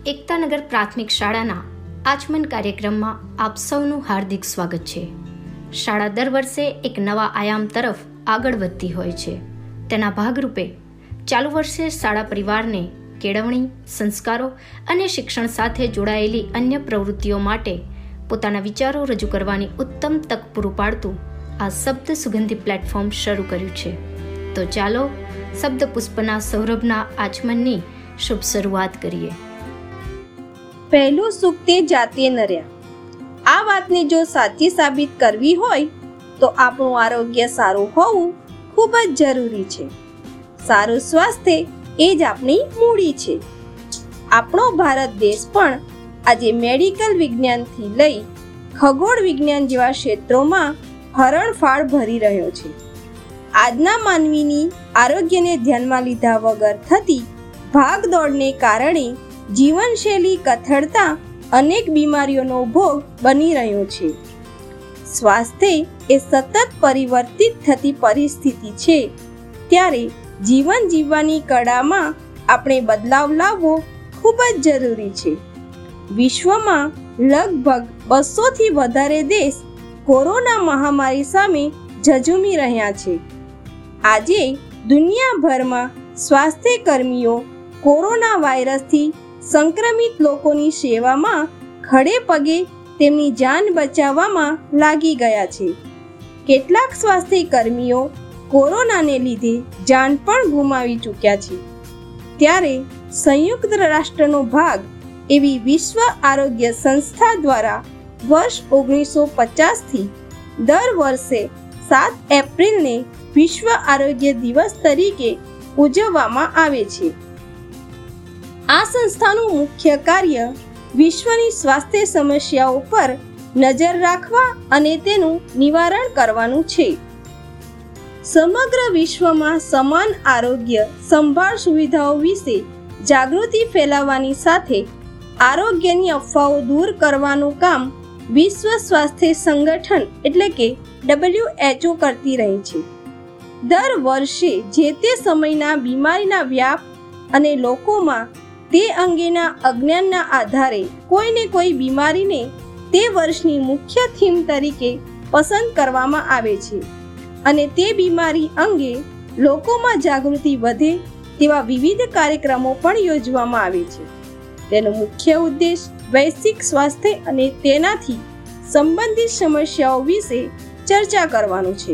એકતાનગર પ્રાથમિક શાળાના આચમન કાર્યક્રમમાં આપ સૌનું હાર્દિક સ્વાગત છે. શાળા દર વર્ષે એક નવા આયામ તરફ આગળ વધતી હોય છે. તેના ભાગરૂપે ચાલુ વર્ષે શાળા પરિવારને કેળવણી, સંસ્કારો અને શિક્ષણ સાથે જોડાયેલી અન્ય પ્રવૃત્તિઓ માટે પોતાના વિચારો રજૂ કરવાની ઉત્તમ તક પૂરું પાડતું આ શબ્દ સુગંધી પ્લેટફોર્મ શરૂ કર્યું છે. તો ચાલો શબ્દ પુષ્પના સૌરભના આચમનની શુભ શરૂઆત કરીએ. પહેલું સુખ તે જાતે નર્યા. આ વાતને જો સાચી સાબિત કરવી હોય તો આપણું આરોગ્ય સારું હોવું ખૂબ જ જરૂરી છે. સારું સ્વાસ્થ્ય એ જ આપણી મૂડી છે. આપણો ભારત દેશ પણ આજે મેડિકલ વિજ્ઞાનથી લઈ ખગોળ વિજ્ઞાન જેવા ક્ષેત્રોમાં હરણફાળ ભરી રહ્યો છે. આજના માનવીની આરોગ્યને ધ્યાનમાં લીધા વગર થતી ભાગદોડને કારણે જીવનશૈલી કથળતા અનેક બીમારીઓનો ભોગ બની રહ્યો છે. સ્વાસ્થ્ય એ સતત પરિવર્તિત થતી પરિસ્થિતિ છે, ત્યારે જીવન જીવવાની કળામાં આપણે બદલાવ લાવવો ખૂબ જ જરૂરી છે. વિશ્વમાં લગભગ 200થી વધારે દેશ કોરોના મહામારી સામે ઝઝૂમી રહ્યા છે. આજે દુનિયાભરમાં સ્વાસ્થ્ય કર્મીઓ કોરોના વાયરસથી સંક્રમિત લોકોની સેવામાં ખડે પગે તેમની જાન બચાવવામાં લાગી ગયા છે. કેટલાક સ્વાસ્થ્ય કર્મીઓ કોરોનાને લીધે જાન પણ ગુમાવી ચૂક્યા છે. ત્યારે સંયુક્ત રાષ્ટ્રનો ભાગ એવી વિશ્વ આરોગ્ય સંસ્થા દ્વારા વર્ષ 1950થી દર વર્ષે 7 એપ્રિલને વિશ્વ આરોગ્ય દિવસ તરીકે ઉજવવામાં આવે છે. આ સંસ્થાનું મુખ્ય કાર્ય વિશ્વની સ્વાસ્થ્ય સમસ્યાઓ પર નજર રાખવા અને તેનું નિવારણ કરવાનું છે. સમગ્ર વિશ્વમાં સમાન આરોગ્ય સંભાળ સુવિધાઓ વિશે જાગૃતિ ફેલાવવાની સાથે આરોગ્યની અફવાઓ દૂર કરવાનું કામ વિશ્વ સ્વાસ્થ્ય સંગઠન એટલે કે WHO કરતી રહી છે. દર વર્ષે જે તે સમયના બીમારીના વ્યાપ અને લોકોમાં તે અંગેના અજ્ઞાનના આધારે કોઈને કોઈ બીમારીને તે વર્ષની મુખ્ય થીમ તરીકે પસંદ કરવામાં આવે છે અને તે બીમારી અંગે લોકોમાં જાગૃતિ વધે તેવા વિવિધ કાર્યક્રમો પણ યોજવામાં આવે છે. તેનો મુખ્ય ઉદ્દેશ વૈશ્વિક સ્વાસ્થ્ય અને તેનાથી સંબંધિત સમસ્યાઓ વિશે ચર્ચા કરવાનો છે.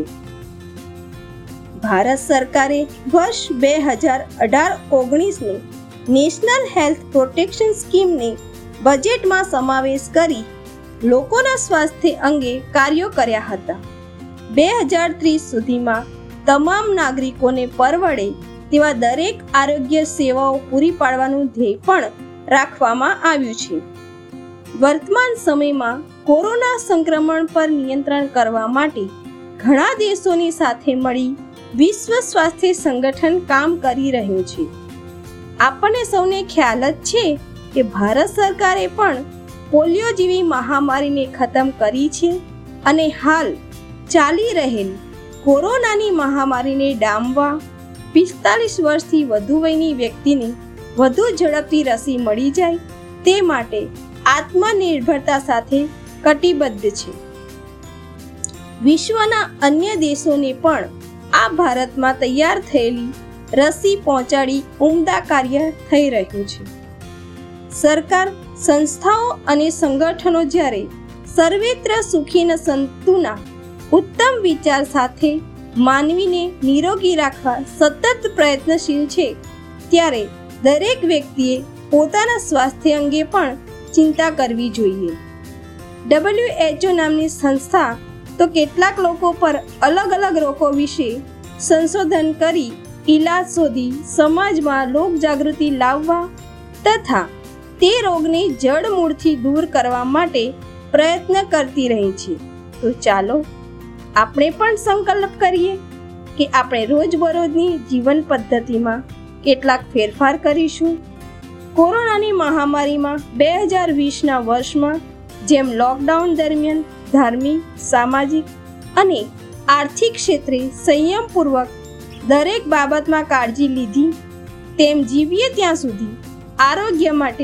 ભારત સરકારે વર્ષ 2018-19ને નેશનલ હેલ્થ પ્રોટેક્શન સ્કીમને બજેટમાં સમાવેશ કરી લોકોના સ્વાસ્થ્ય અંગે કાર્યો કર્યા હતા. 2030 સુધીમાં તમામ નાગરિકોને પરવડે તેવા દરેક આરોગ્ય સેવાઓ પૂરી પાડવાનું ધ્યેય પણ રાખવામાં આવ્યું છે. વર્તમાન સમયમાં કોરોના સંક્રમણ પર નિયંત્રણ કરવા માટે ઘણા દેશોની સાથે મળી વિશ્વ સ્વાસ્થ્ય સંગઠન કામ કરી રહ્યું છે. આપણને સૌને ખ્યાલ જ છે કે ભારત સરકારે પણ પોલિયો જેવી મહામારીને ખતમ કરી છે અને હાલ ચાલી રહેલી કોરોનાની મહામારીને ડામવા 45 વર્ષથી વધુ વયની વ્યક્તિને વધુ ઝડપથી રસી મળી જાય તે માટે આત્મનિર્ભરતા સાથે કટિબદ્ધ છે. વિશ્વના અન્ય દેશોને પણ આ ભારતમાં તૈયાર થયેલી રસી પહોંચાડી ઉમદા કાર્ય થઈ રહ્યું છે. સરકાર, સંસ્થાઓ અને સંગઠનો જ્યારે સર્વેત્ર સુખી સંતુના ઉત્તમ વિચાર સાથે માનવીને નિરોગી રાખવા સતત પ્રયત્નશીલ છે, ત્યારે દરેક વ્યક્તિએ પોતાના સ્વાસ્થ્ય અંગે પણ ચિંતા કરવી જોઈએ. WHO નામની સંસ્થા તો કેટલાક લોકો પર અલગ અલગ રોગો વિશે સંશોધન કરી ઈલાજ શોધી સમાજમાં લોક જાગૃતિ લાવવા તથા તે રોગને જડમૂળથી દૂર કરવા માટે પ્રયત્ન કરતી રહી છે. તો ચાલો આપણે પણ સંકલ્પ કરીએ કે આપણે રોજબરોજની જીવન પદ્ધતિમાં કેટલાક ફેરફાર કરીશું. કોરોનાની મહામારીમાં 2020ના વર્ષમાં જેમ લોકડાઉન દરમિયાન ધાર્મિક, સામાજિક અને આર્થિક ક્ષેત્રે સંયમપૂર્વક દરેક બાબતમાં કાળજી લીધી, તેમ જીવીએ ત્યાં સુધી આરોગ્ય માટે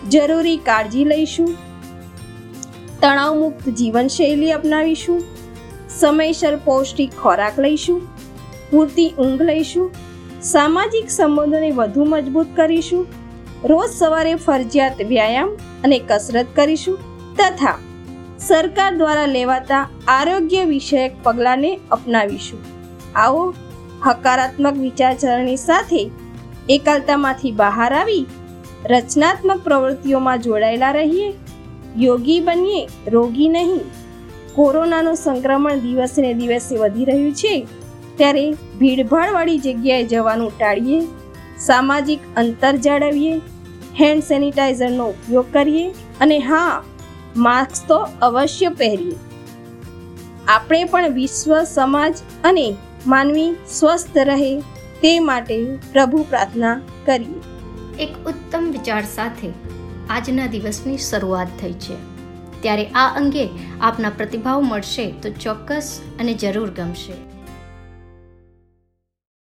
જરૂરી કાળજી લઈશું, તણાવમુક્ત જીવનશૈલી અપનાવીશું, સમયસર પૌષ્ટિક ખોરાક લઈશું, પૂરતી ઊંઘ લઈશું, સામાજિક સંબંધોને વધુ મજબૂત કરીશું, રોજ સવારે ફરજિયાત વ્યાયામ અને કસરત કરીશું તથા સરકાર દ્વારા લેવાતા આરોગ્ય વિષયક પગલાંને અપનાવીશું. આવો હકારાત્મક વિચારસરણી સાથે એકલતામાંથી બહાર આવી રચનાત્મક પ્રવૃત્તિઓમાં જોડાયેલા રહીએ. યોગી બનીએ, રોગી નહીં. કોરોનાનું સંક્રમણ દિવસે ને દિવસે વધી રહ્યું છે ત્યારે ભીડભાડવાળી જગ્યાએ જવાનું ટાળીએ, સામાજિક અંતર જાળવીએ, હેન્ડ સેનિટાઈઝરનો ઉપયોગ કરીએ અને હા, માસ્ક તો અવશ્ય પહેરીએ. આપણે પણ વિશ્વ, સમાજ અને માનવી સ્વસ્થ રહે તે માટે પ્રભુ પ્રાર્થના કરીએ. એક ઉત્તમ વિચાર સાથે આજના દિવસની શરૂઆત થઈ છે ત્યારે આ અંગે આપના પ્રતિભાવ મળશે તો ચોક્કસ અને જરૂર ગમશે.